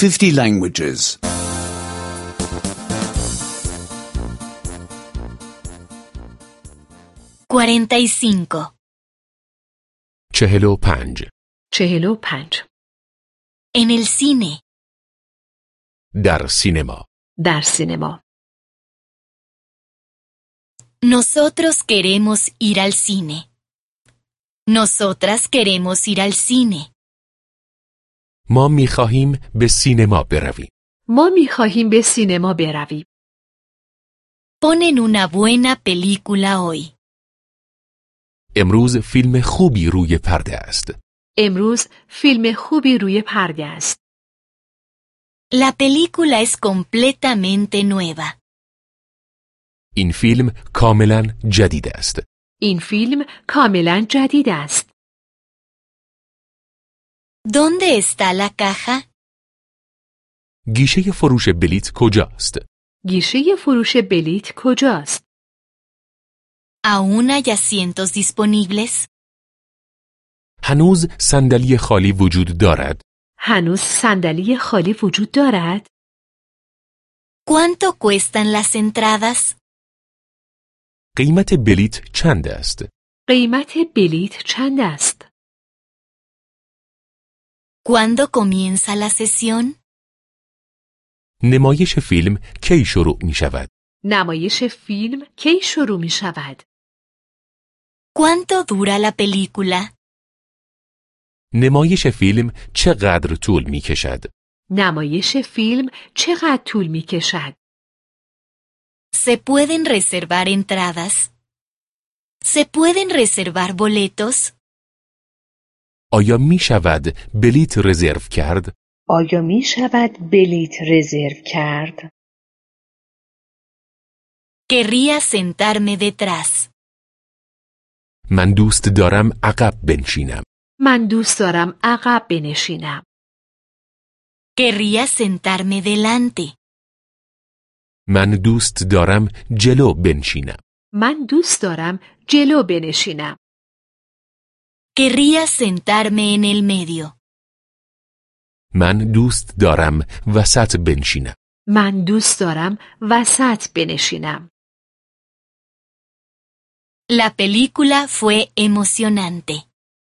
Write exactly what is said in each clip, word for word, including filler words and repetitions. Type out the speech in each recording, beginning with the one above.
fifty languages. cuarenta y cinco. چهل و پنج. چهل و پنج. En el cine. در سینما. در سینما. Nosotros queremos ir al cine. Nosotras queremos ir al cine. ما می‌خواهیم به سینما برویم. ما می‌خواهیم به سینما برویم. Ponen una buena película hoy. امروز فیلم خوبی روی پرده است. امروز فیلم خوبی روی پرده است. La película es completamente nueva. این فیلم کاملا جدید است. این فیلم کاملا جدید است. ¿Dónde está la caja? گیشه فروش بلیت کجاست؟ گیشه فروش بلیت کجاست؟ ¿Aún hay asientos disponibles? هنوز صندلی خالی وجود دارد. هنوز صندلی خالی وجود دارد؟ ¿Cuánto cuestan las entradas? قیمت بلیت چند است؟ قیمت بلیت چند است؟ ¿Cuándo comienza la sesión? نمایش فیلم کی شروع می شود؟ نمایش فیلم کی شروع می شود؟ ¿Cuánto dura la película? نمایش فیلم چقدر طول می کشد؟ نمایش فیلم چقدر طول می کشد؟ ¿Se pueden reservar entradas? ¿Se pueden reservar boletos? آیا می شود بلیت رزرو کرد؟ آیا می شود بلیت رزرو کرد؟ Querría sentarme detrás. من دوست دارم عقب بنشینم. من دوست دارم عقب بنشینم. Querría sentarme delante. من دوست دارم جلو بنشینم. من دوست دارم جلو بنشینم. Querría sentarme en el medio. من دوست دارم وسط بنشینم. من دوست دارم وسط بنشینم. La película fue emocionante.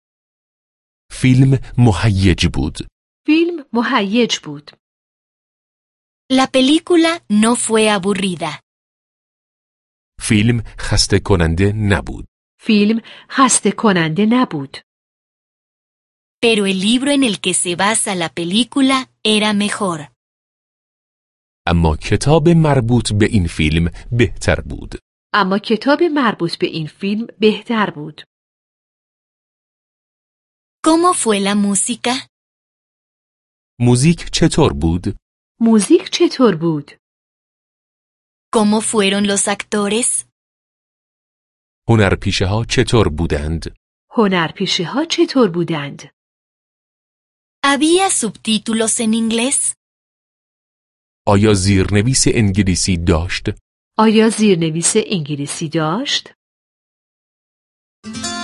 فیلم مهیج بود. فیلم مهیج بود. La película no fue aburrida. فیلم خسته کننده نبود. فیلم خسته کننده نبود. Pero el libro en el que se basa la película era mejor. اما کتاب مربوط به این فیلم بهتر بود. اما کتاب مربوط به این فیلم بهتر بود. ¿Cómo fue la música? موزیک چطور بود؟ موزیک چطور بود؟ ¿Cómo fueron los actores? هنرپیشه ها چطور بودند؟ هنرپیشه ها چطور بودند؟ ¿Había subtítulos en inglés? آیا زیرنویس انگلیسی داشت؟ آیا زیرنویس انگلیسی داشت؟